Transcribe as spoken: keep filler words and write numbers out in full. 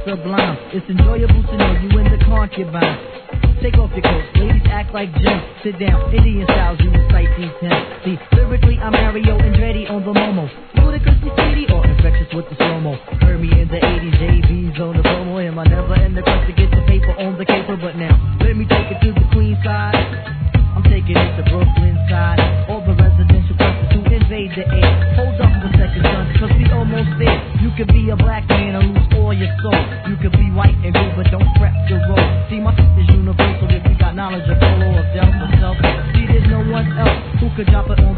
sublime. It's enjoyable to know you in the concubine. Take off your coat, ladies act like gems. Sit down, Indian styles, you recite these hymns. See, lyrically I'm Mario Andretti on the Momo. Ludicrously speedy or infectious with the slow-mo. Heard me in the eighties, J B's on the promo. Am I never in the quest to get the paper on the caper? But now, let me take it to the Queen side. I'm taking it to Brooklyn side. All the residential clusters to invade the air. Hold up a second, son, cause we almost there. You could be a black man and lose all your soul. You could be white and blue, but don't prep your role. See, my is universal if you got knowledge of solo or self or self. See, there's no one else who could drop it on